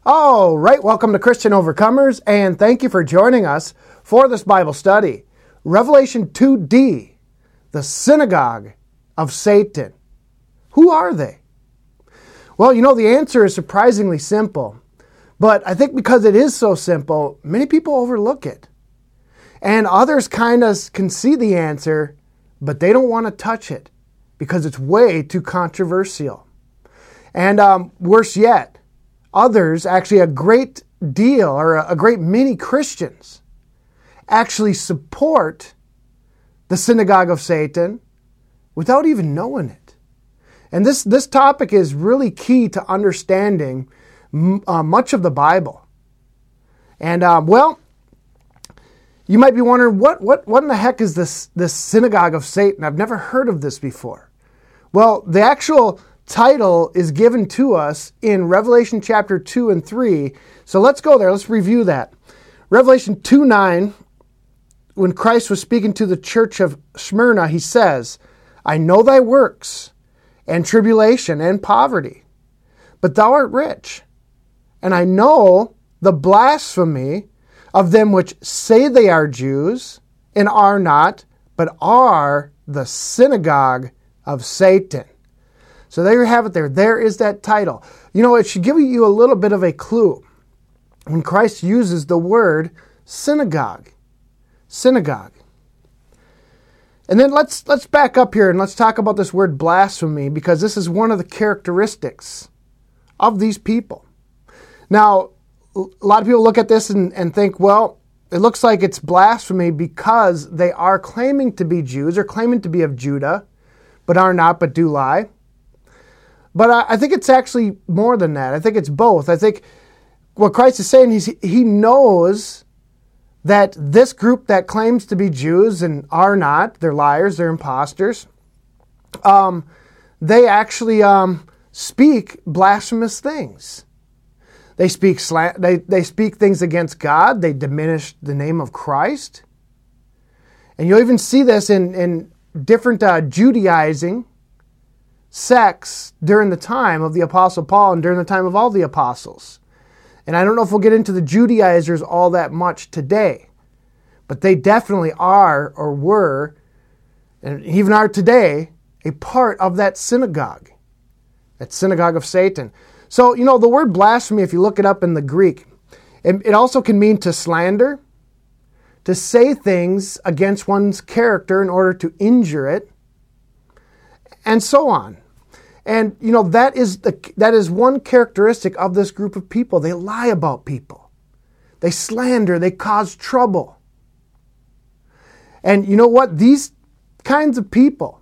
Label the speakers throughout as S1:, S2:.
S1: All right, welcome to Christian Overcomers, and thank you for joining us for this Bible study. Revelation 2D, the synagogue of Satan. Who are they? Well, the answer is surprisingly simple, but I think because it is so simple, many people overlook it. And others kind of can see the answer, but they don't want to touch it because it's way too controversial. And worse yet, others, actually a great deal or a great many Christians, actually support the synagogue of Satan without even knowing it. And this topic is really key to understanding much of the Bible. And you might be wondering, what in the heck is this synagogue of Satan? I've never heard of this before. Well, the actual title is given to us in Revelation chapter 2 and 3. So let's go there. Let's review that. Revelation 2:9, when Christ was speaking to the church of Smyrna, he says, I know thy works and tribulation and poverty, but thou art rich. And I know the blasphemy of them which say they are Jews and are not, but are the synagogue of Satan. So there you have it there. There is that title. It should give you a little bit of a clue when Christ uses the word synagogue. Synagogue. And then let's back up here and let's talk about this word blasphemy, because this is one of the characteristics of these people. Now, a lot of people look at this and think, well, it looks like it's blasphemy because they are claiming to be Jews or claiming to be of Judah, but are not, but do lie. But I think it's actually more than that. I think it's both. I think what Christ is saying is he knows that this group that claims to be Jews and are not, they're liars, they're imposters, they actually speak blasphemous things. They speak things against God. They diminish the name of Christ. And you'll even see this in different Judaizing sects during the time of the Apostle Paul and during the time of all the apostles. And I don't know if we'll get into the Judaizers all that much today, but they definitely are or were, and even are today, a part of that synagogue of Satan. So, the word blasphemy, if you look it up in the Greek, it also can mean to slander, to say things against one's character in order to injure it, and so on. And, that is one characteristic of this group of people. They lie about people. They slander. They cause trouble. And you know what? These kinds of people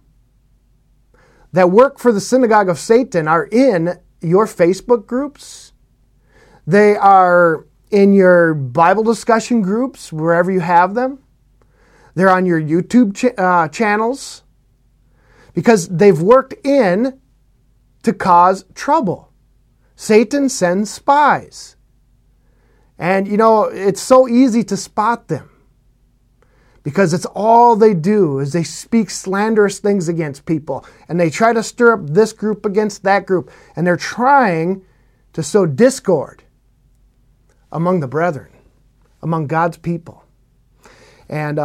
S1: that work for the synagogue of Satan are in your Facebook groups. They are in your Bible discussion groups, wherever you have them. They're on your YouTube channels, because they've worked in to cause trouble. Satan sends spies. And, it's so easy to spot them, because it's all they do is they speak slanderous things against people. And they try to stir up this group against that group. And they're trying to sow discord among the brethren, among God's people. And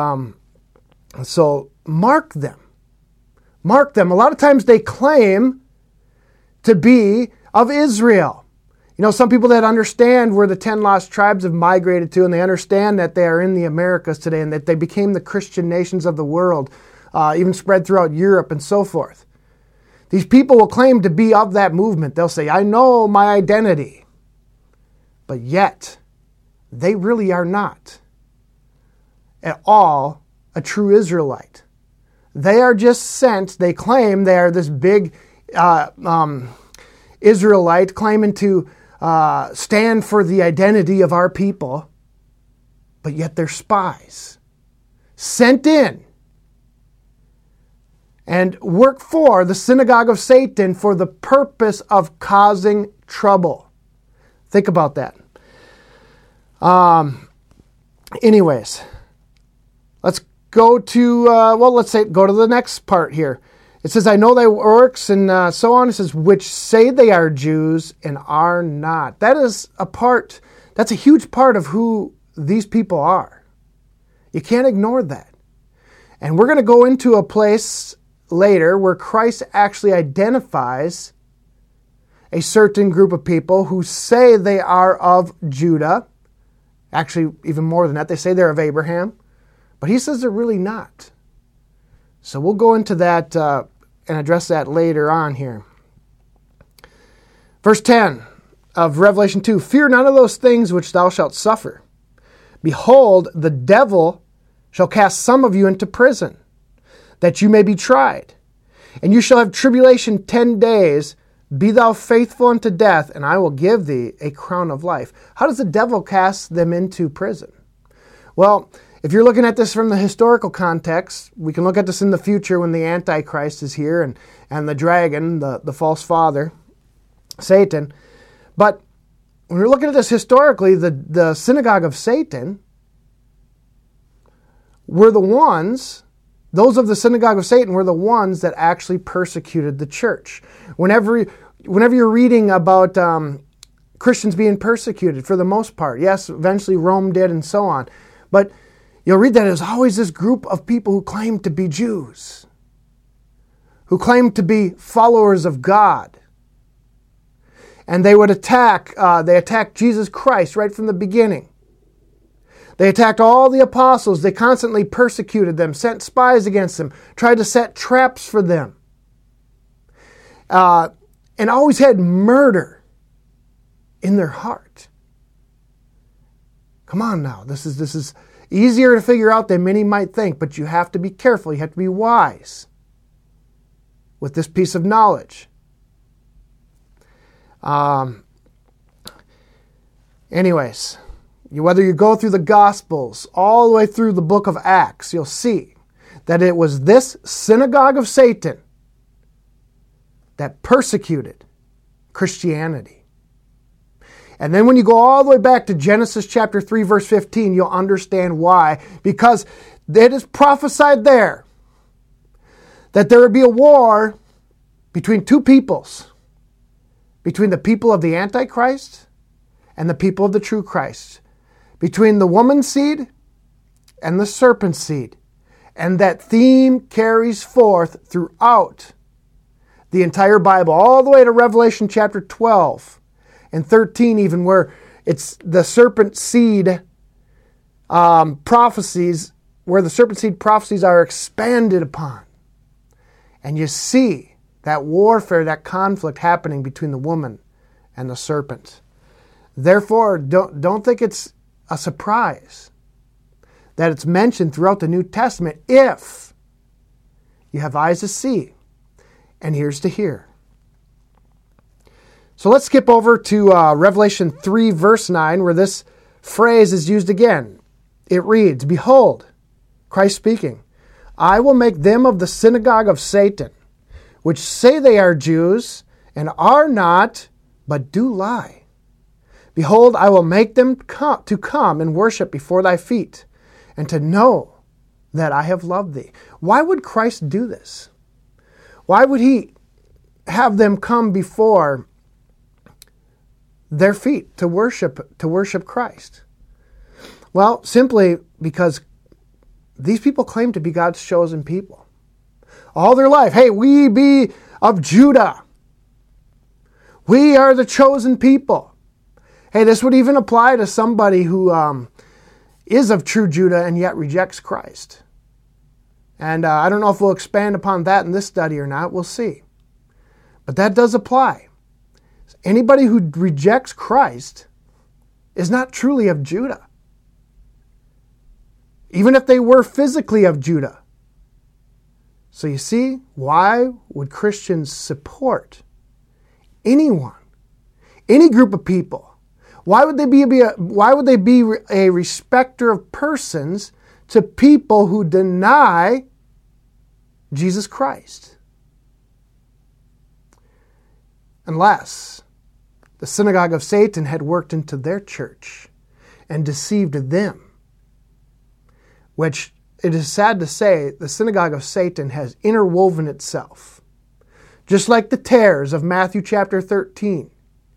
S1: so mark them. Mark them. A lot of times they claim to be of Israel. Some people that understand where the 10 lost tribes have migrated to, and they understand that they are in the Americas today and that they became the Christian nations of the world, even spread throughout Europe and so forth. These people will claim to be of that movement. They'll say, I know my identity. But yet, they really are not at all a true Israelite. They are just sent. They claim they are this big Israelite claiming to stand for the identity of our people, but yet they're spies sent in and work for the synagogue of Satan for the purpose of causing trouble. Think about that. Anyways, let's go to, go to the next part here. It says, I know thy works, and so on. It says, which say they are Jews and are not. That's a huge part of who these people are. You can't ignore that. And we're going to go into a place later where Christ actually identifies a certain group of people who say they are of Judah. Actually, even more than that, they say they're of Abraham. But he says they're really not. So we'll go into that and address that later on here. Verse 10 of Revelation 2, fear none of those things which thou shalt suffer. Behold, the devil shall cast some of you into prison, that you may be tried. And you shall have tribulation 10 days. Be thou faithful unto death, and I will give thee a crown of life. How does the devil cast them into prison? Well, if you're looking at this from the historical context, we can look at this in the future when the Antichrist is here and the dragon, the false father, Satan. But when we're looking at this historically, the synagogue of Satan were the ones, those of the synagogue of Satan were the ones that actually persecuted the church. Whenever you're reading about Christians being persecuted, for the most part, yes, eventually Rome did and so on, but you'll read that it was always this group of people who claimed to be Jews, who claimed to be followers of God. And they would attacked Jesus Christ right from the beginning. They attacked all the apostles. They constantly persecuted them, sent spies against them, tried to set traps for them. And always had murder in their heart. Come on now. This is easier to figure out than many might think, but you have to be careful. You have to be wise with this piece of knowledge. Anyways, whether you go through the Gospels all the way through the book of Acts, you'll see that it was this synagogue of Satan that persecuted Christianity. And then when you go all the way back to Genesis chapter 3, verse 15, you'll understand why. Because it is prophesied there that there would be a war between two peoples, between the people of the Antichrist and the people of the true Christ, between the woman's seed and the serpent's seed. And that theme carries forth throughout the entire Bible, all the way to Revelation chapter 12 and 13 even, where it's the serpent seed prophecies, where the serpent seed prophecies are expanded upon. And you see that warfare, that conflict happening between the woman and the serpent. Therefore, don't think it's a surprise that it's mentioned throughout the New Testament if you have eyes to see and ears to hear. So let's skip over to Revelation 3, verse 9, where this phrase is used again. It reads, behold, Christ speaking, I will make them of the synagogue of Satan, which say they are Jews, and are not, but do lie. Behold, I will make them to come and worship before thy feet, and to know that I have loved thee. Why would Christ do this? Why would he have them come before their feet to worship Christ? Well, simply because these people claim to be God's chosen people. All their life, hey, we be of Judah. We are the chosen people. Hey, this would even apply to somebody who is of true Judah and yet rejects Christ. And I don't know if we'll expand upon that in this study or not. We'll see. But that does apply. Anybody who rejects Christ is not truly of Judah, even if they were physically of Judah. So you see, why would Christians support anyone, any group of people? Why would they be a respecter of persons to people who deny Jesus Christ? Unless the synagogue of Satan had worked into their church and deceived them, which it is sad to say, the synagogue of Satan has interwoven itself, just like the tares of Matthew chapter 13,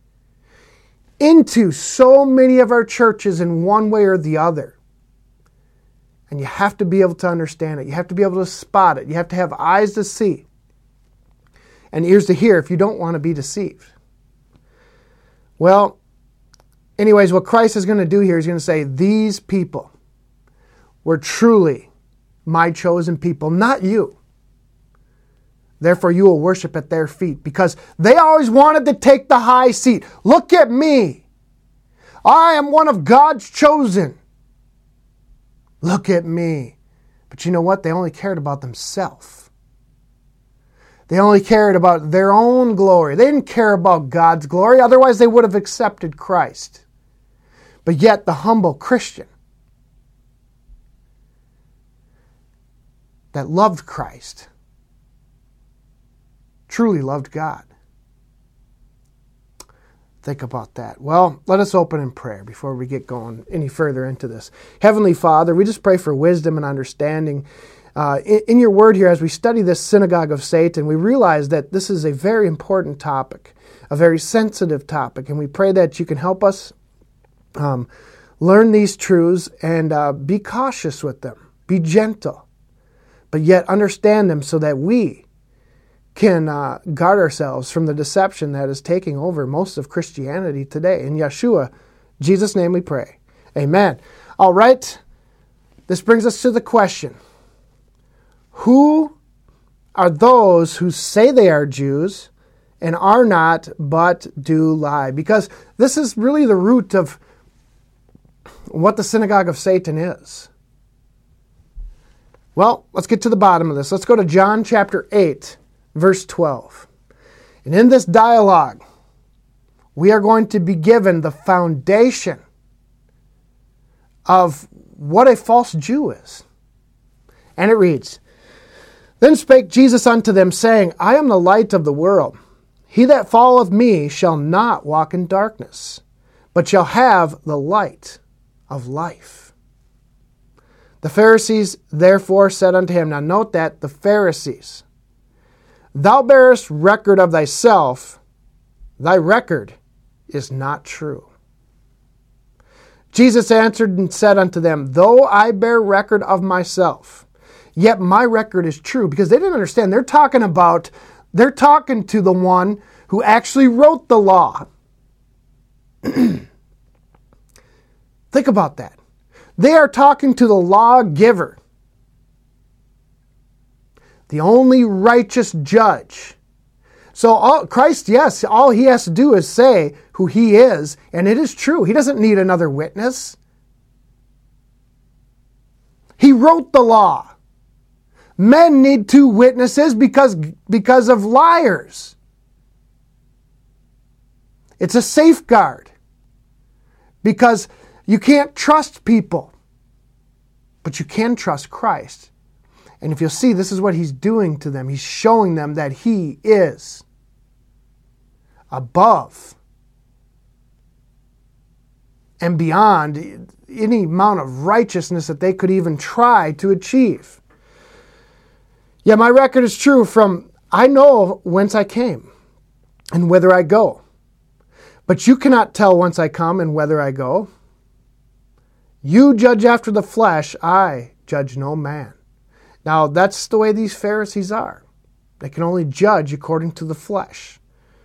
S1: into so many of our churches in one way or the other. And you have to be able to understand it. You have to be able to spot it. You have to have eyes to see and ears to hear if you don't want to be deceived. Well, anyways, what Christ is going to do here is going to say, these people were truly my chosen people, not you. Therefore, you will worship at their feet, because they always wanted to take the high seat. Look at me. I am one of God's chosen. Look at me. But you know what? They only cared about themselves. They only cared about their own glory. They didn't care about God's glory. Otherwise, they would have accepted Christ. But yet, the humble Christian that loved Christ truly loved God. Think about that. Well, let us open in prayer before we get going any further into this. Heavenly Father, we just pray for wisdom and understanding in your word here as we study this synagogue of Satan. We realize that this is a very important topic, a very sensitive topic, and we pray that you can help us learn these truths and be cautious with them, be gentle, but yet understand them so that we can guard ourselves from the deception that is taking over most of Christianity today. In Yeshua, Jesus' name we pray. Amen. All right. This brings us to the question. Who are those who say they are Jews and are not, but do lie? Because this is really the root of what the synagogue of Satan is. Well, let's get to the bottom of this. Let's go to John chapter 8. Verse 12. And in this dialogue, we are going to be given the foundation of what a false Jew is. And it reads, Then spake Jesus unto them, saying, I am the light of the world. He that followeth me shall not walk in darkness, but shall have the light of life. The Pharisees therefore said unto him, now note that, the Pharisees, Thou bearest record of thyself, thy record is not true. Jesus answered and said unto them, Though I bear record of myself, yet my record is true. Because they didn't understand. They're talking to the one who actually wrote the law. Think about that. They are talking to the lawgiver, the only righteous judge. So Christ, yes, all he has to do is say who he is, and it is true. He doesn't need another witness. He wrote the law. Men need two witnesses because of liars. It's a safeguard because you can't trust people, but you can trust Christ. And if you'll see, this is what he's doing to them. He's showing them that he is above and beyond any amount of righteousness that they could even try to achieve. Yeah, my record is true from, I know whence I came and whither I go. But you cannot tell whence I come and whither I go. You judge after the flesh, I judge no man. Now, that's the way these Pharisees are. They can only judge according to the flesh.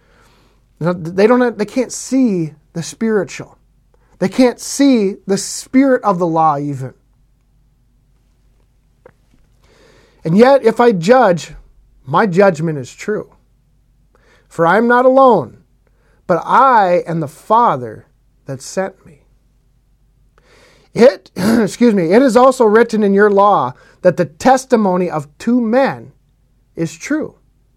S1: They can't see the spiritual. They can't see the spirit of the law even. And yet, if I judge, my judgment is true. For I am not alone, but I and the Father that sent me. It is also written in your law that the testimony of two men is true.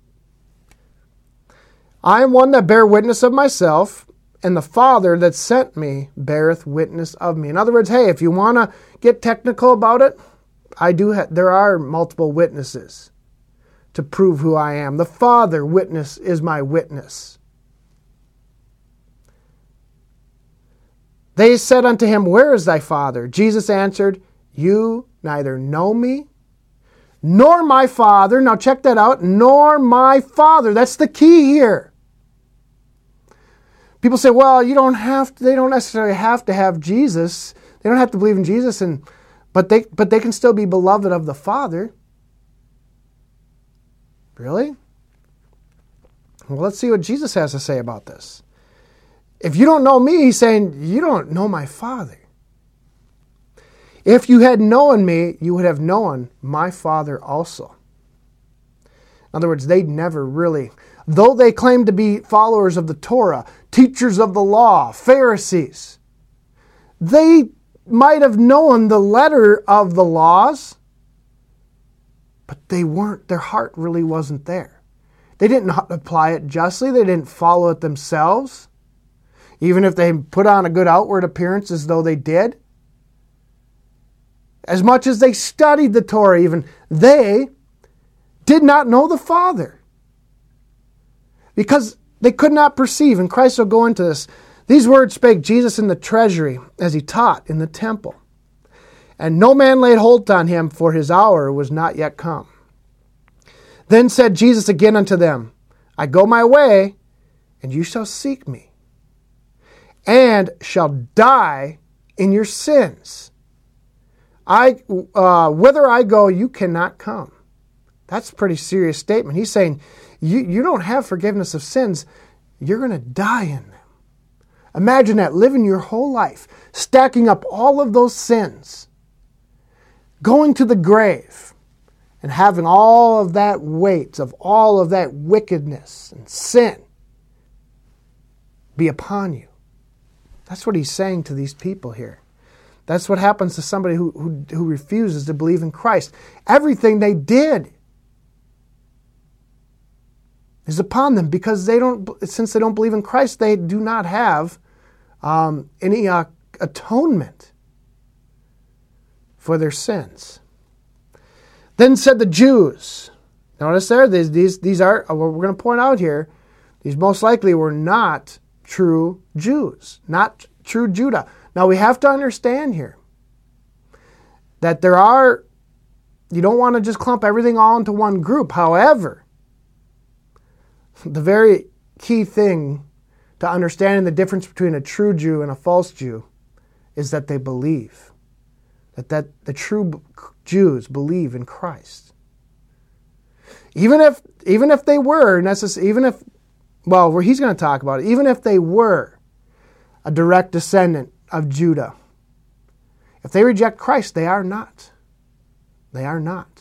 S1: I am one that bear witness of myself, and the Father that sent me beareth witness of me. In other words, hey, if you want to get technical about it, there are multiple witnesses to prove who I am. The Father witness is my witness. They said unto him, Where is thy Father? Jesus answered, You neither know me, nor my Father. Now check that out. Nor my Father. That's the key here. People say, well, they don't necessarily have to have Jesus. They don't have to believe in Jesus, but they can still be beloved of the Father. Really? Well, let's see what Jesus has to say about this. If you don't know me, he's saying, you don't know my Father. If you had known me, you would have known my Father also. In other words, they never really, though they claimed to be followers of the Torah, teachers of the law, Pharisees, they might have known the letter of the laws, but their heart really wasn't there. They didn't apply it justly. They didn't follow it themselves, even if they put on a good outward appearance as though they did. As much as they studied the Torah, even they did not know the Father because they could not perceive. And Christ will go into this. These words spake Jesus in the treasury as he taught in the temple. And no man laid hold on him, for his hour was not yet come. Then said Jesus again unto them, I go my way, and you shall seek me, and shall die in your sins. Whither I go, you cannot come. That's a pretty serious statement. He's saying, you don't have forgiveness of sins. You're going to die in them. Imagine that, living your whole life, stacking up all of those sins, going to the grave, and having all of that weight of all of that wickedness and sin be upon you. That's what he's saying to these people here. That's what happens to somebody who refuses to believe in Christ. Everything they did is upon them because since they don't believe in Christ, they do not have any atonement for their sins. Then said the Jews. Notice there, these are what we're going to point out here. These most likely were not true Jews, not true Judah. Now we have to understand here that you don't want to just clump everything all into one group. However, the very key thing to understanding the difference between a true Jew and a false Jew is that they believe. That the true Jews believe in Christ. Even if they were he's going to talk about it, even if they were a direct descendant of Judah, if they reject Christ, they are not. They are not.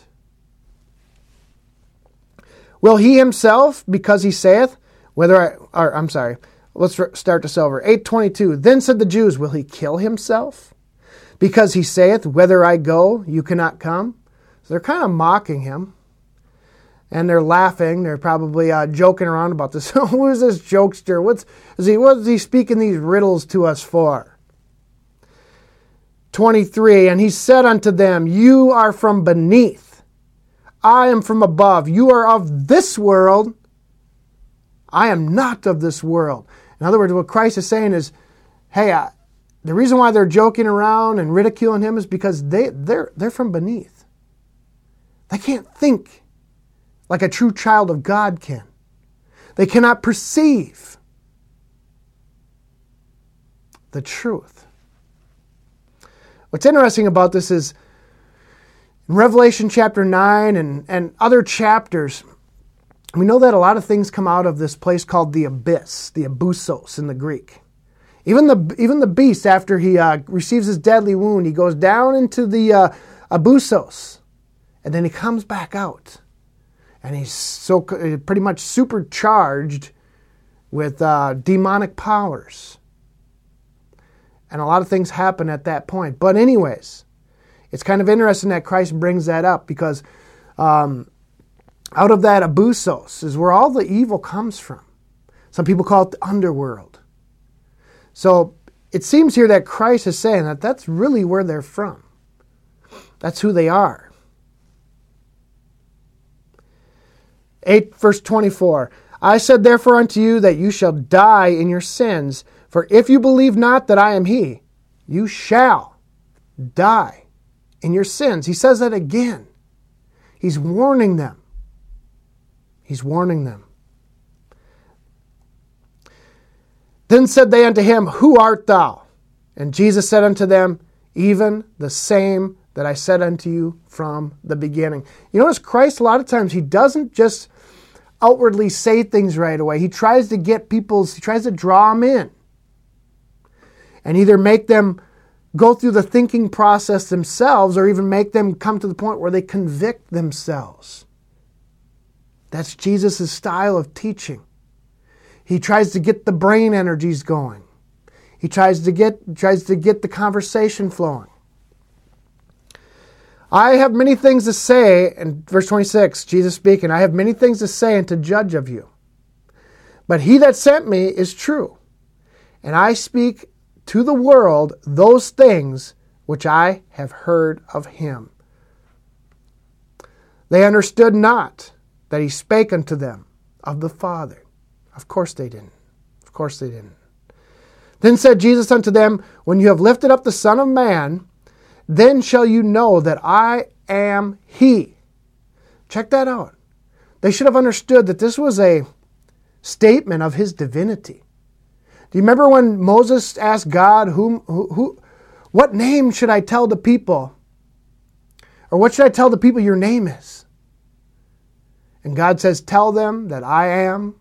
S1: Will he himself, because he saith, let's start this over. 8:22. Then said the Jews, will he kill himself? Because he saith, whither I go, you cannot come. So they're kind of mocking him. And they're laughing. They're probably joking around about this. Who is this jokester? What is he speaking these riddles to us for? 23. And he said unto them, you are from beneath. I am from above. You are of this world. I am not of this world. In other words, what Christ is saying is, hey, the reason why they're joking around and ridiculing him is because they're from beneath. They can't think like a true child of God can. They cannot perceive the truth. What's interesting about this is in Revelation chapter 9 and other chapters, we know that a lot of things come out of this place called the abyss, the abyssos in the Greek. Even the beast, after he receives his deadly wound, he goes down into the abyssos, and then he comes back out. And he's so pretty much supercharged with demonic powers. And a lot of things happen at that point. But anyways, it's kind of interesting that Christ brings that up because out of that abyssos is where all the evil comes from. Some people call it the underworld. So it seems here that Christ is saying that that's really where they're from. That's who they are. 8 verse 24. I said therefore unto you that you shall die in your sins, for if you believe not that I am he, you shall die in your sins. He says that again. He's warning them. He's warning them. Then said they unto him, Who art thou? And Jesus said unto them, Even the same that I said unto you from the beginning. You notice Christ, a lot of times, he doesn't just outwardly say things right away. He tries to he tries to draw them in. And either make them go through the thinking process themselves or even make them come to the point where they convict themselves. That's Jesus' style of teaching. He tries to get the brain energies going. He tries to get the conversation flowing. I have many things to say, in verse 26, Jesus speaking, I have many things to say and to judge of you. But he that sent me is true, and I speak to the world those things which I have heard of him. They understood not that he spake unto them of the Father. Of course they didn't. Of course they didn't. Then said Jesus unto them, When you have lifted up the Son of Man, then shall you know that I am he. Check that out. They should have understood that this was a statement of his divinity. Do you remember when Moses asked God, what name should I tell the people? Or what should I tell the people your name is? And God says, Tell them that I am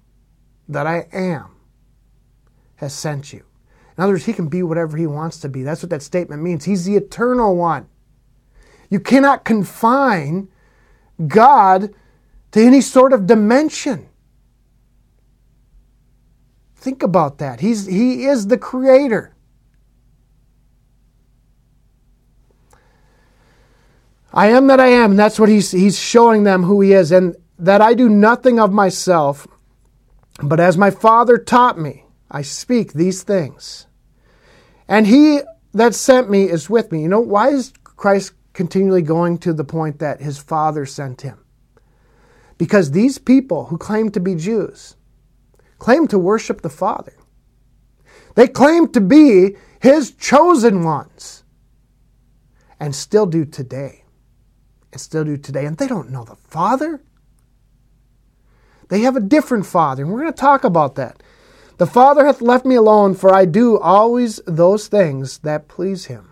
S1: has sent you. In other words, he can be whatever he wants to be. That's what that statement means. He's the eternal one. You cannot confine God to any sort of dimension. Think about that. He is the creator. I am that I am. And that's what he's showing them who he is. And that I do nothing of myself, but as my Father taught me, I speak these things. And he that sent me is with me. You know, why is Christ continually going to the point that his Father sent him? Because these people who claim to be Jews claim to worship the Father. They claim to be his chosen ones. And still do today. And they don't know the Father. They have a different Father. And we're going to talk about that. The Father hath left me alone, for I do always those things that please him.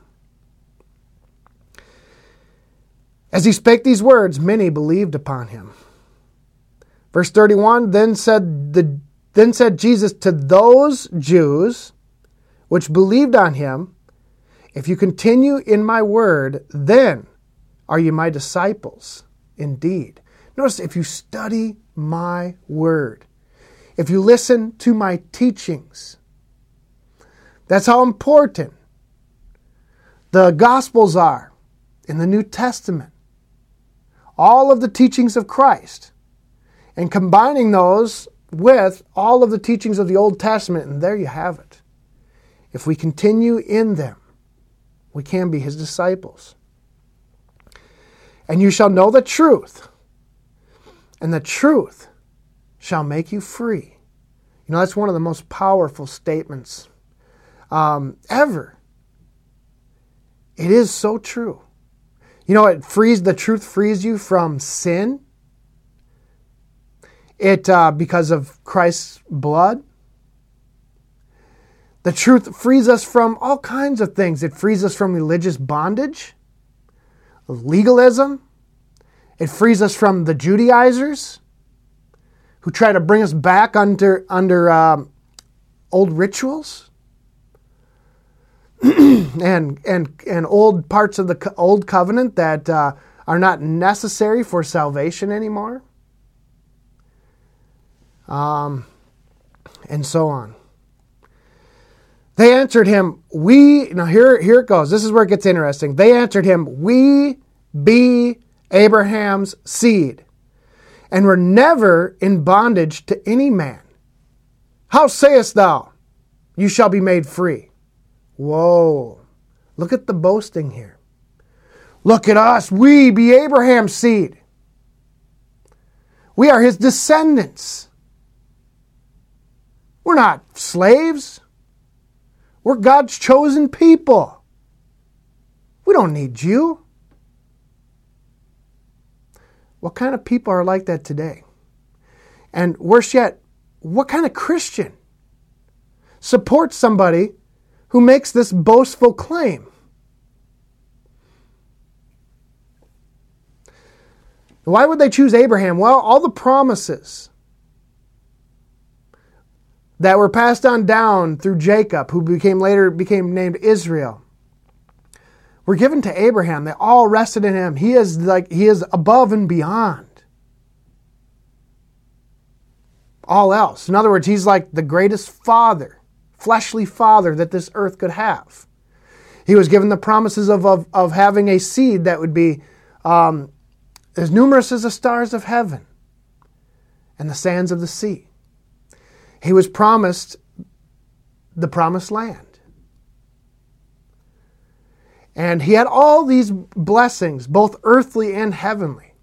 S1: As he spake these words, many believed upon him. Verse 31, Then said Jesus to those Jews which believed on him, If you continue in my word, then are you my disciples indeed. Notice, if you study my word, if you listen to my teachings, that's how important the Gospels are in the New Testament. All of the teachings of Christ. And combining those with all of the teachings of the Old Testament, and there you have it. If we continue in them, we can be his disciples. And you shall know the truth, and the truth shall make you free. You know, that's one of the most powerful statements ever. It is so true. You know, the truth frees you from sin. Because of Christ's blood. The truth frees us from all kinds of things. It frees us from religious bondage, legalism. It frees us from the Judaizers who try to bring us back under old rituals and old parts of the old covenant that are not necessary for salvation anymore. And so on. They answered him, now here it goes. This is where it gets interesting. They answered him, We be Abraham's seed, and were never in bondage to any man. How sayest thou, you shall be made free? Whoa. Look at the boasting here. Look at us. We be Abraham's seed. We are his descendants. We're not slaves. We're God's chosen people. We don't need you. What kind of people are like that today? And worse yet, what kind of Christian supports somebody who makes this boastful claim? Why would they choose Abraham? Well, all the promises that were passed on down through Jacob, who later became named Israel, were given to Abraham. They all rested in him. He is above and beyond all else. In other words, he's like the greatest father, fleshly father that this earth could have. He was given the promises of having a seed that would be as numerous as the stars of heaven and the sands of the sea. He was promised the promised land. And he had all these blessings, both earthly and heavenly.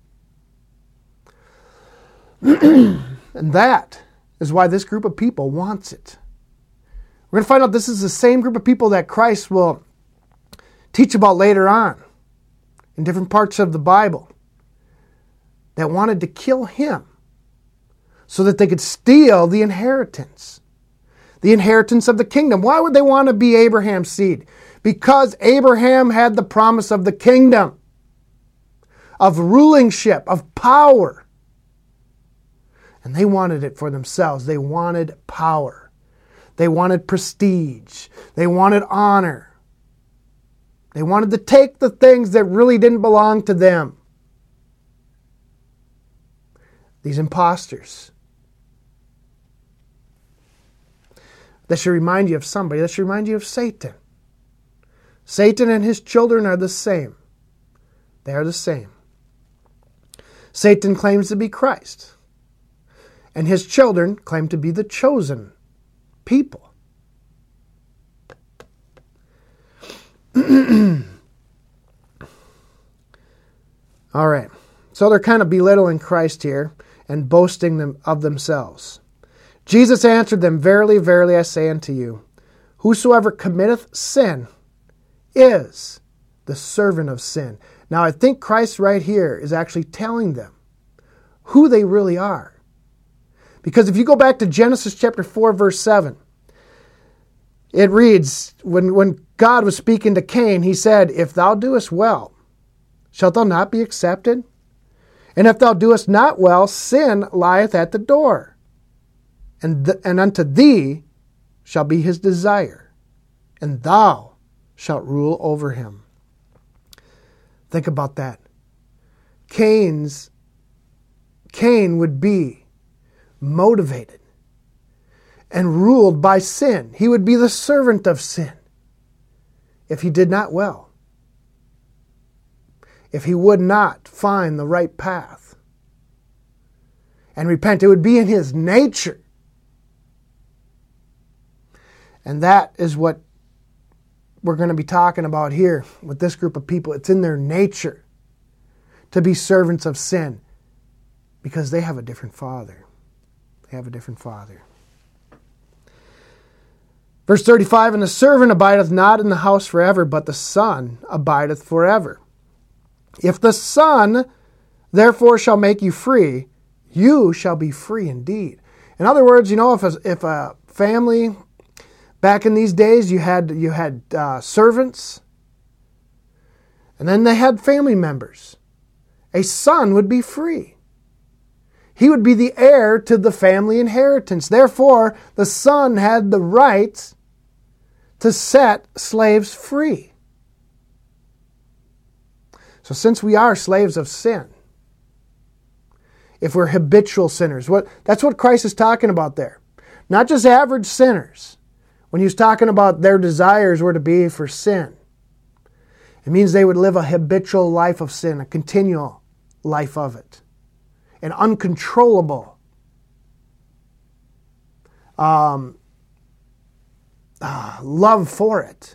S1: And that is why this group of people wants it. We're going to find out this is the same group of people that Christ will teach about later on in different parts of the Bible that wanted to kill him so that they could steal the inheritance of the kingdom. Why would they want to be Abraham's seed? Because Abraham had the promise of the kingdom, of rulingship, of power. And they wanted it for themselves. They wanted power. They wanted prestige. They wanted honor. They wanted to take the things that really didn't belong to them. These imposters. That should remind you of somebody. That should remind you of Satan. Satan and his children are the same. They are the same. Satan claims to be Christ. And his children claim to be the chosen people. All right. So they're kind of belittling Christ here and boasting of themselves. Jesus answered them, "Verily, verily, I say unto you, whosoever committeth sin is the servant of sin." Now, I think Christ right here is actually telling them who they really are. Because if you go back to Genesis chapter 4, verse 7, it reads, when God was speaking to Cain, he said, "If thou doest well, shalt thou not be accepted? And if thou doest not well, sin lieth at the door. And unto thee shall be his desire, and thou shalt rule over him." Think about that. Cain would be motivated and ruled by sin. He would be the servant of sin if he did not well. If he would not find the right path and repent, it would be in his nature. And that is what we're going to be talking about here with this group of people. It's in their nature to be servants of sin because they have a different father. They have a different father. Verse 35, "And the servant abideth not in the house forever, but the Son abideth forever. If the Son therefore shall make you free, you shall be free indeed." In other words, if a family back in these days, you had servants, and then they had family members. A son would be free. He would be the heir to the family inheritance. Therefore, the son had the right to set slaves free. So since we are slaves of sin, if we're habitual sinners, that's what Christ is talking about there. Not just average sinners. When he was talking about their desires were to be for sin, it means they would live a habitual life of sin, a continual life of it, an uncontrollable love for it.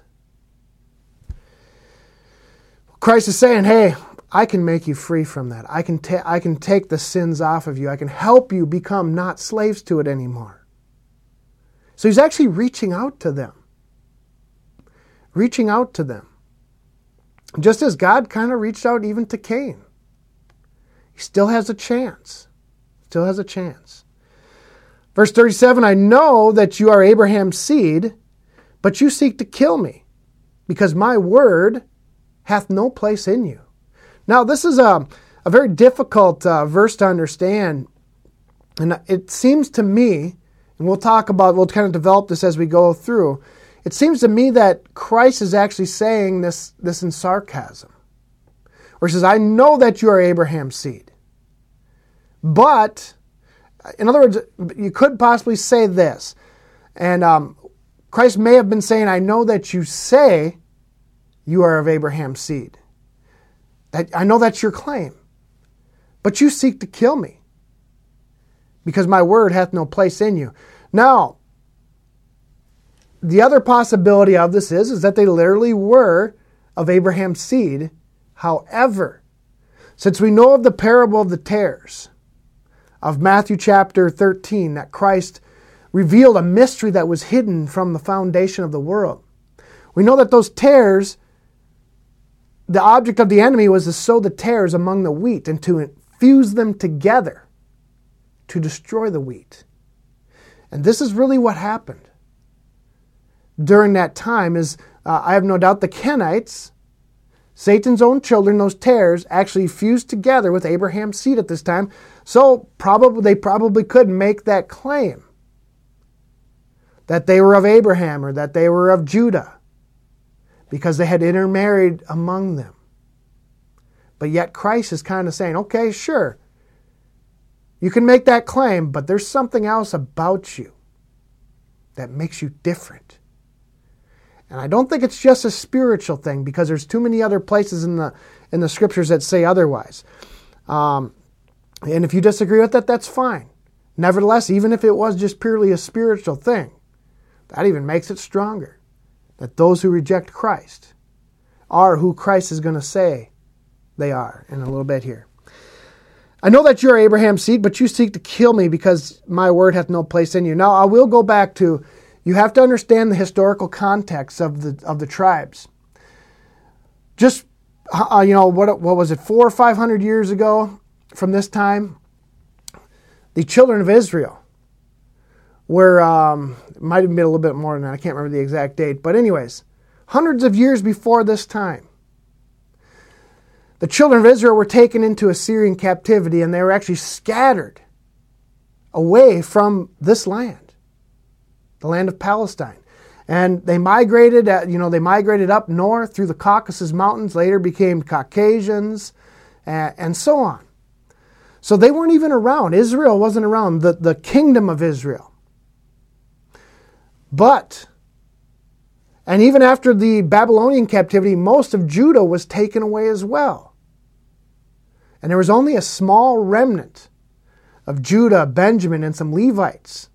S1: Christ is saying, hey, I can make you free from that. I can take the sins off of you. I can help you become not slaves to it anymore. So he's actually reaching out to them. Reaching out to them. Just as God kind of reached out even to Cain. He still has a chance. Still has a chance. Verse 37, I know that you are Abraham's seed, but you seek to kill me, because my word hath no place in you. Now, this is a very difficult verse to understand. And it seems to me, and we'll kind of develop this as we go through, it seems to me that Christ is actually saying this in sarcasm. Where he says, I know that you are Abraham's seed. But, in other words, you could possibly say this. And Christ may have been saying, I know that you say you are of Abraham's seed. I know that's your claim. But you seek to kill me, because my word hath no place in you. Now, the other possibility of this is that they literally were of Abraham's seed. However, since we know of the parable of the tares of Matthew chapter 13, that Christ revealed a mystery that was hidden from the foundation of the world, we know that those tares, the object of the enemy was to sow the tares among the wheat and to fuse them together to destroy the wheat. And this is really what happened during that time. I have no doubt the Kenites, Satan's own children, those tares, actually fused together with Abraham's seed at this time. So they probably could make that claim that they were of Abraham or that they were of Judah, because they had intermarried among them. But yet Christ is kind of saying, okay, sure, you can make that claim, but there's something else about you that makes you different. And I don't think it's just a spiritual thing, because there's too many other places in the scriptures that say otherwise. And if you disagree with that, that's fine. Nevertheless, even if it was just purely a spiritual thing, that even makes it stronger. That those who reject Christ are who Christ is going to say they are in a little bit here. I know that you are Abraham's seed, but you seek to kill me, because my word hath no place in you. Now, I will go back to, you have to understand the historical context of the tribes. Just, what was it, 400 or 500 years ago from this time, the children of Israel were, it might have been a little bit more than that, I can't remember the exact date, but anyways, hundreds of years before this time, the children of Israel were taken into Assyrian captivity, and they were actually scattered away from this land, the land of Palestine. And they migrated, up north through the Caucasus Mountains, later became Caucasians, and so on. So they weren't even around. Israel wasn't around, the kingdom of Israel. But, and even after the Babylonian captivity, most of Judah was taken away as well. And there was only a small remnant of Judah, Benjamin, and some Levites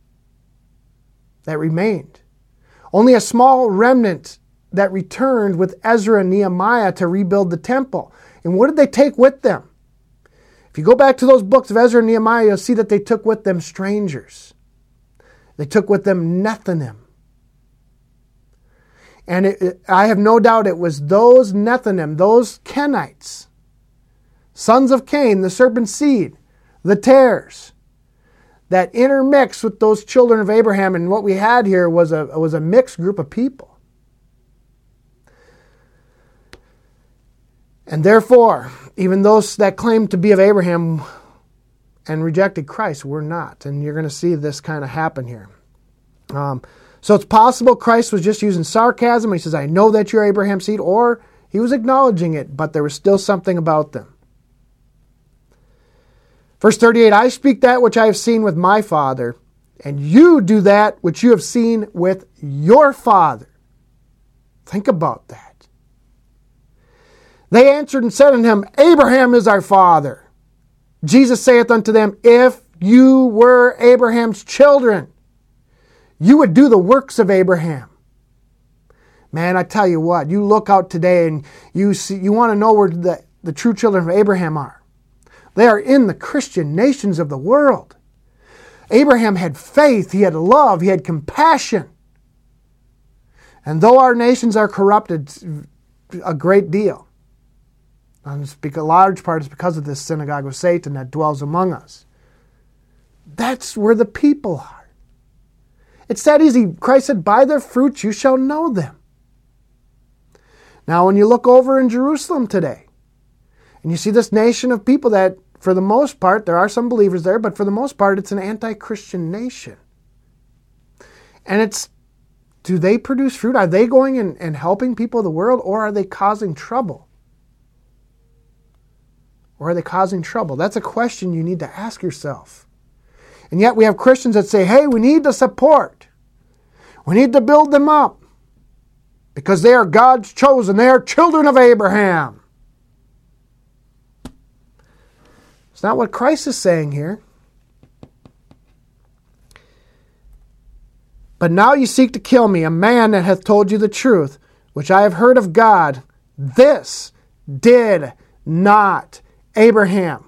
S1: that remained. Only a small remnant that returned with Ezra and Nehemiah to rebuild the temple. And what did they take with them? If you go back to those books of Ezra and Nehemiah, you'll see that they took with them strangers. They took with them Nethinim. And I have no doubt it was those Nethinim, those Kenites, sons of Cain, the serpent seed, the tares, that intermixed with those children of Abraham. And what we had here was a mixed group of people. And therefore, even those that claimed to be of Abraham and rejected Christ were not. And you're going to see this kind of happen here. So it's possible Christ was just using sarcasm. He says, I know that you're Abraham's seed. Or he was acknowledging it, but there was still something about them. Verse 38, I speak that which I have seen with my father, and you do that which you have seen with your father. Think about that. They answered and said unto him, Abraham is our father. Jesus saith unto them, if you were Abraham's children, you would do the works of Abraham. Man, I tell you what, you look out today and you want to know where the true children of Abraham are. They are in the Christian nations of the world. Abraham had faith, he had love, he had compassion. And though our nations are corrupted a great deal, And a large part is because of this synagogue of Satan that dwells among us. That's where the people are. It's that easy. Christ said, by their fruits you shall know them. Now, when you look over in Jerusalem today, and you see this nation of people that, for the most part, there are some believers there, but for the most part, it's an anti-Christian nation. And do they produce fruit? Are they going and helping people of the world, or are they causing trouble? Or are they causing trouble? That's a question you need to ask yourself. And yet we have Christians that say, hey, we need to support. We need to build them up. Because they are God's chosen. They are children of Abraham. It's not what Christ is saying here. But now you seek to kill me, a man that hath told you the truth, which I have heard of God. This did not Abraham.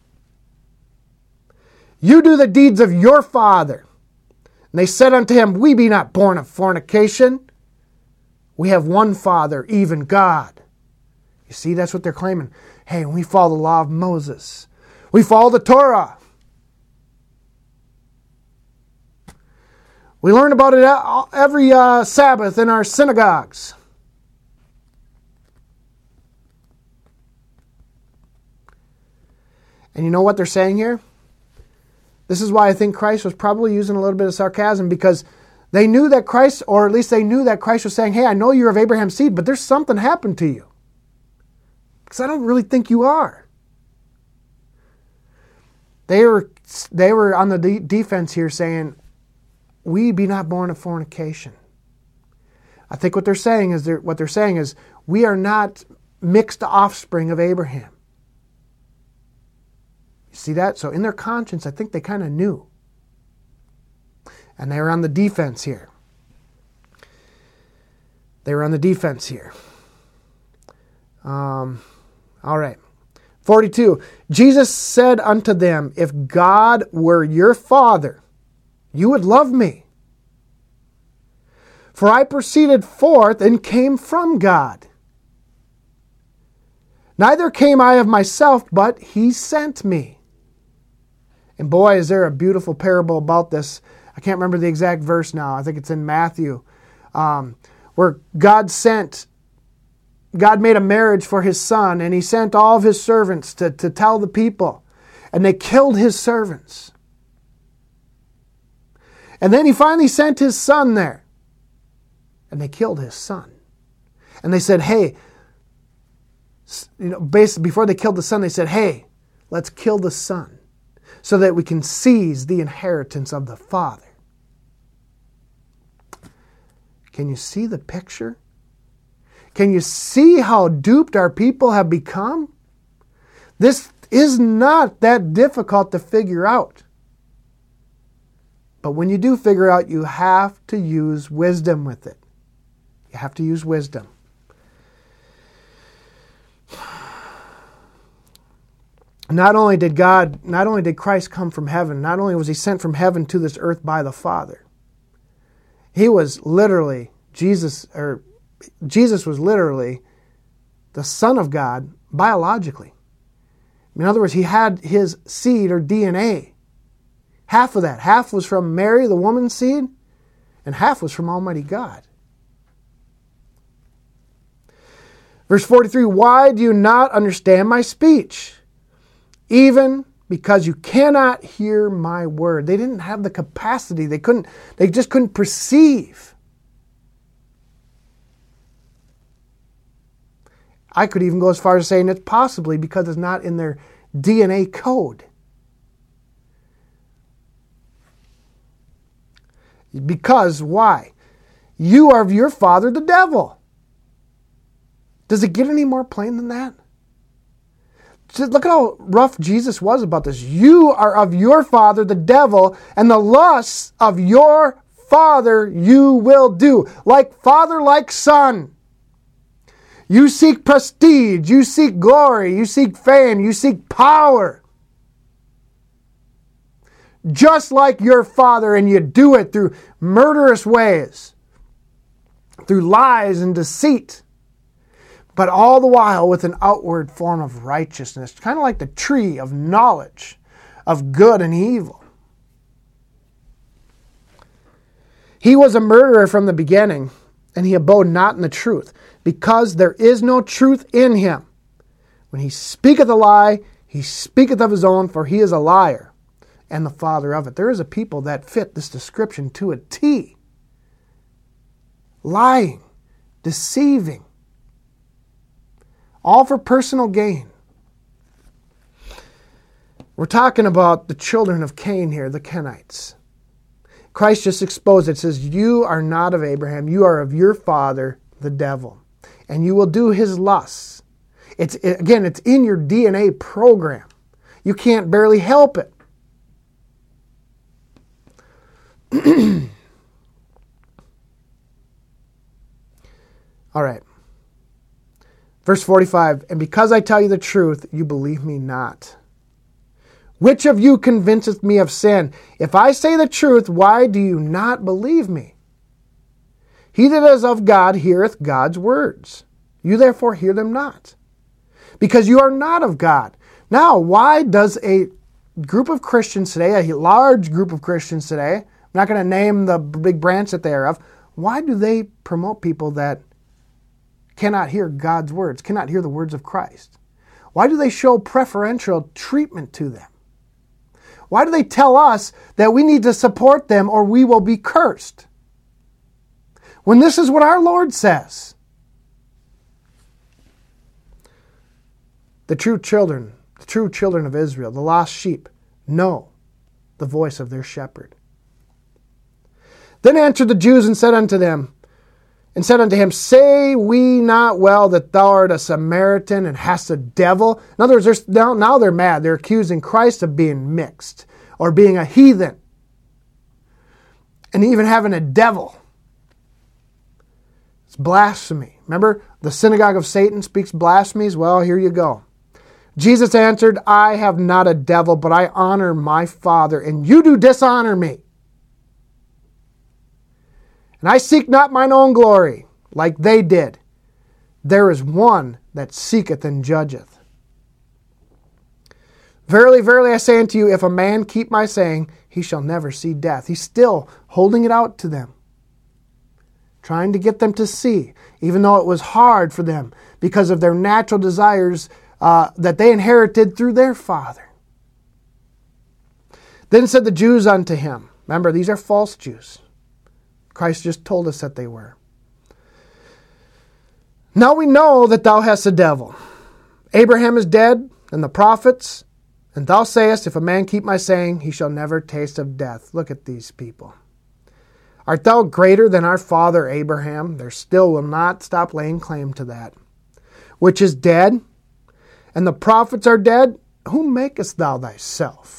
S1: You do the deeds of your father. And they said unto him, we be not born of fornication. We have one Father, even God. You see, that's what they're claiming. Hey, we follow the law of Moses. We follow the Torah. We learn about it every Sabbath in our synagogues. And you know what they're saying here? This is why I think Christ was probably using a little bit of sarcasm, because they knew that Christ, or at least they knew that Christ was saying, hey, I know you're of Abraham's seed, but there's something happened to you. Because I don't really think you are. They were on the defense here saying, we be not born of fornication. I think what they're saying is we are not mixed offspring of Abraham. You see that? So in their conscience, I think they kind of knew. And they were on the defense here. All right. 42. Jesus said unto them, if God were your Father, you would love me. For I proceeded forth and came from God. Neither came I of myself, but he sent me. And boy, is there a beautiful parable about this. I can't remember the exact verse now. I think it's in Matthew, where God made a marriage for his son, and he sent all of his servants to tell the people, and they killed his servants. And then he finally sent his son there, and they killed his son. And they said, hey, basically before they killed the son, they said, hey, let's kill the son, so that we can seize the inheritance of the Father. Can you see the picture? Can you see how duped our people have become? This is not that difficult to figure out. But when you do figure out, you have to use wisdom with it. You have to use wisdom. Not only did Christ come from heaven, not only was he sent from heaven to this earth by the Father, he was literally, Jesus was literally the Son of God biologically. In other words, he had his seed or DNA. Half of that. Half was from Mary, the woman's seed, and half was from Almighty God. Verse 43, why do you not understand my speech? Even because you cannot hear my word. They didn't have the capacity. They just couldn't perceive. I could even go as far as saying it's possibly because it's not in their DNA code. Because, why? You are of your father, the devil. Does it get any more plain than that? Just look at how rough Jesus was about this. You are of your father, the devil, and the lusts of your father you will do. Like father, like son. You seek prestige, you seek glory, you seek fame, you seek power. Just like your father, and you do it through murderous ways, through lies and deceit. but all the while with an outward form of righteousness, kind of like the tree of knowledge of good and evil. He was a murderer from the beginning, and he abode not in the truth, because there is no truth in him. When he speaketh a lie, he speaketh of his own, for he is a liar, and the father of it. There is a people that fit this description to a T. Lying, deceiving, all for personal gain. We're talking about the children of Cain here, the Kenites. Christ just exposed it. It says, you are not of Abraham, you are of your father, the devil, and you will do his lusts. It's in your DNA program. You can't barely help it. All right. Verse 45, and because I tell you the truth, you believe me not. Which of you convinceth me of sin? If I say the truth, why do you not believe me? He that is of God heareth God's words. You therefore hear them not, because you are not of God. Now, why does a group of Christians today, a large group of Christians today, I'm not going to name the big branch that they are of, why do they promote people that cannot hear God's words, cannot hear the words of Christ? Why do they show preferential treatment to them? Why do they tell us that we need to support them or we will be cursed? When this is what our Lord says. The true children of Israel, the lost sheep, know the voice of their shepherd. Then answered the Jews and said unto him, say we not well that thou art a Samaritan and hast a devil? In other words, now they're mad. They're accusing Christ of being mixed or being a heathen and even having a devil. It's blasphemy. Remember, the synagogue of Satan speaks blasphemies? Well, here you go. Jesus answered, I have not a devil, but I honor my Father, and you do dishonor me. And I seek not mine own glory, like they did. There is one that seeketh and judgeth. Verily, verily, I say unto you, if a man keep my saying, he shall never see death. He's still holding it out to them, trying to get them to see, even though it was hard for them because of their natural desires that they inherited through their father. Then said the Jews unto him, remember, these are false Jews. Christ just told us that they were. Now we know that thou hast a devil. Abraham is dead, and the prophets, and thou sayest, if a man keep my saying, he shall never taste of death. Look at these people. Art thou greater than our father Abraham? There still will not stop laying claim to that. Which is dead, and the prophets are dead. Whom makest thou thyself?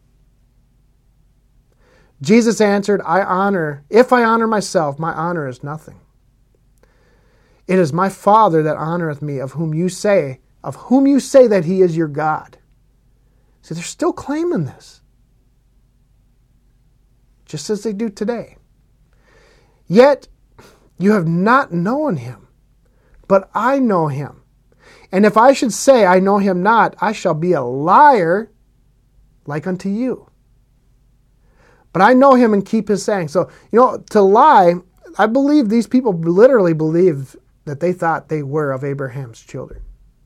S1: Jesus answered, if I honor myself, my honor is nothing. It is my Father that honoreth me, of whom you say that he is your God. See, they're still claiming this, just as they do today. Yet you have not known him, but I know him. And if I should say I know him not, I shall be a liar like unto you. But I know him and keep his saying. So, to lie, I believe these people literally believe that they thought they were of Abraham's children.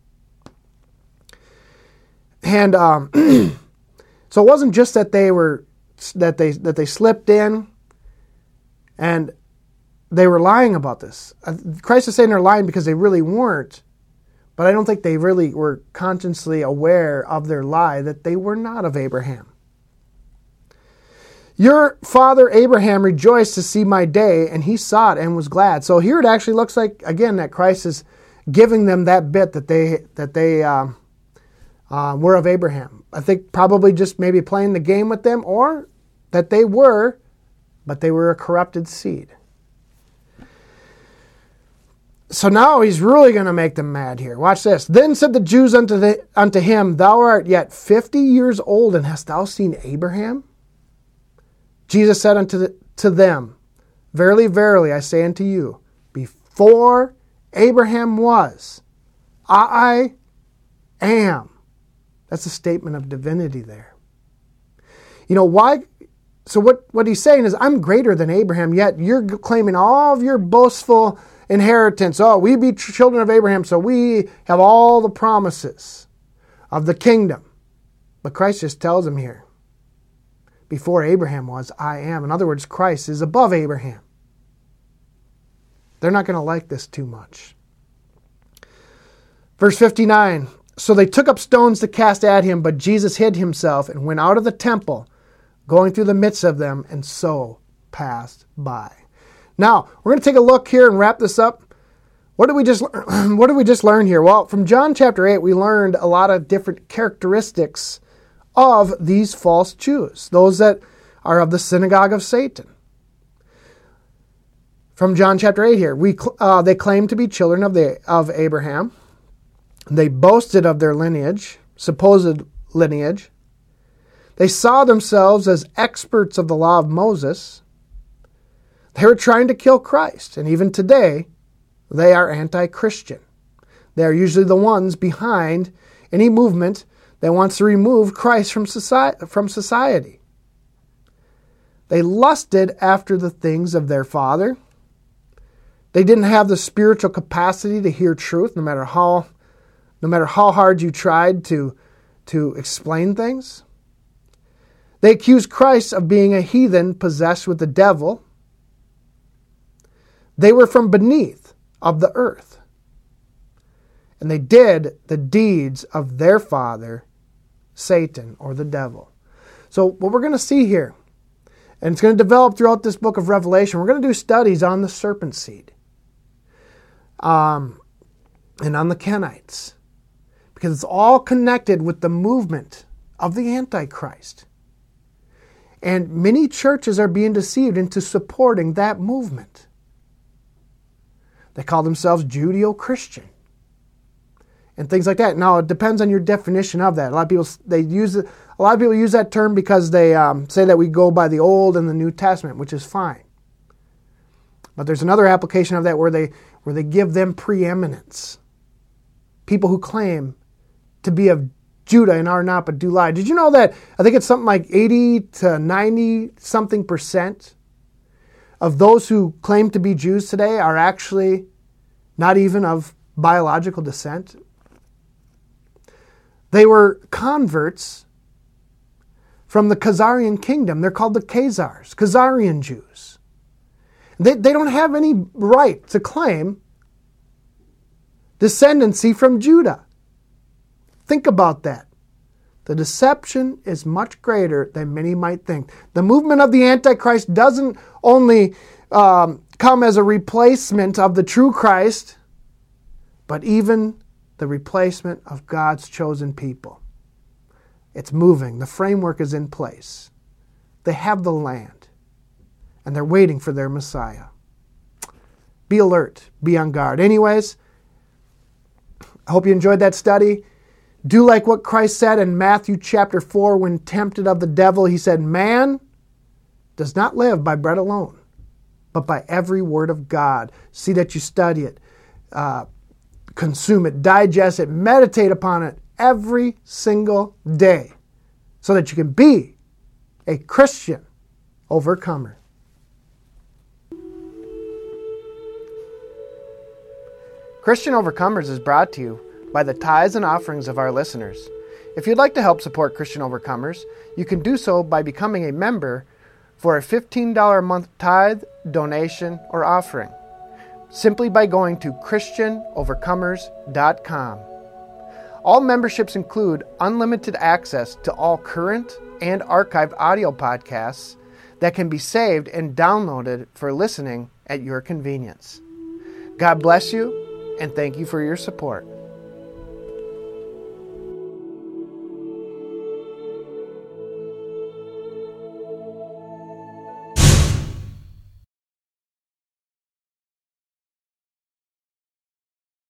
S1: And so it wasn't just that they slipped in and they were lying about this. Christ is saying they're lying because they really weren't. But I don't think they really were consciously aware of their lie, that they were not of Abraham. Your father Abraham rejoiced to see my day, and he saw it and was glad. So here it actually looks like, again, that Christ is giving them that bit that they were of Abraham. I think probably just maybe playing the game with them, or that they were, but they were a corrupted seed. So now he's really going to make them mad here. Watch this. Then said the Jews unto him, thou art yet 50 years old, and hast thou seen Abraham? Jesus said unto them, verily, verily, I say unto you, before Abraham was, I am. That's a statement of divinity there. You know, why? So what he's saying is, I'm greater than Abraham, yet you're claiming all of your boastful inheritance. Oh, we be children of Abraham, so we have all the promises of the kingdom. But Christ just tells him here, before Abraham was, I am. In other words, Christ is above Abraham. They're not going to like this too much. Verse 59, so they took up stones to cast at him, but Jesus hid himself and went out of the temple, going through the midst of them, and so passed by. Now, we're going to take a look here and wrap this up. What did we just learn here? Well, from John chapter 8, we learned a lot of different characteristics of these false Jews, those that are of the synagogue of Satan. From John chapter 8 here, they claim to be children of Abraham. They boasted of their lineage, supposed lineage. They saw themselves as experts of the law of Moses. They were trying to kill Christ, and even today, they are anti-Christian. They are usually the ones behind any movement that wants to remove Christ from society. They lusted after the things of their father. They didn't have the spiritual capacity to hear truth, no matter how hard you tried to explain things. They accused Christ of being a heathen possessed with the devil. They were from beneath of the earth. And they did the deeds of their father, Satan, or the devil. So what we're going to see here, and it's going to develop throughout this book of Revelation, we're going to do studies on the serpent seed. And on the Kenites. Because it's all connected with the movement of the Antichrist. And many churches are being deceived into supporting that movement. They call themselves Judeo-Christian. And things like that. Now, it depends on your definition of that. A lot of people use that term because they say that we go by the Old and the New Testament, which is fine. But there's another application of that where they give them preeminence. People who claim to be of Judah and are not, but do lie. Did you know that I think it's something like 80 to 90 something percent of those who claim to be Jews today are actually not even of biological descent? They were converts from the Khazarian kingdom. They're called the Khazars, Khazarian Jews. They don't have any right to claim descendancy from Judah. Think about that. The deception is much greater than many might think. The movement of the Antichrist doesn't only come as a replacement of the true Christ, but even the replacement of God's chosen people. It's moving. The framework is in place. They have the land, and they're waiting for their Messiah. Be alert. Be on guard. Anyways, I hope you enjoyed that study. Do like what Christ said in Matthew chapter 4 when tempted of the devil. He said, man does not live by bread alone, but by every word of God. See that you study it, consume it, digest it, meditate upon it every single day so that you can be a Christian overcomer. Christian Overcomers is brought to you by the tithes and offerings of our listeners. If you'd like to help support Christian Overcomers, you can do so by becoming a member for a $15 a month tithe, donation, or offering, simply by going to ChristianOvercomers.com. All memberships include unlimited access to all current and archived audio podcasts that can be saved and downloaded for listening at your convenience. God bless you, and thank you for your support.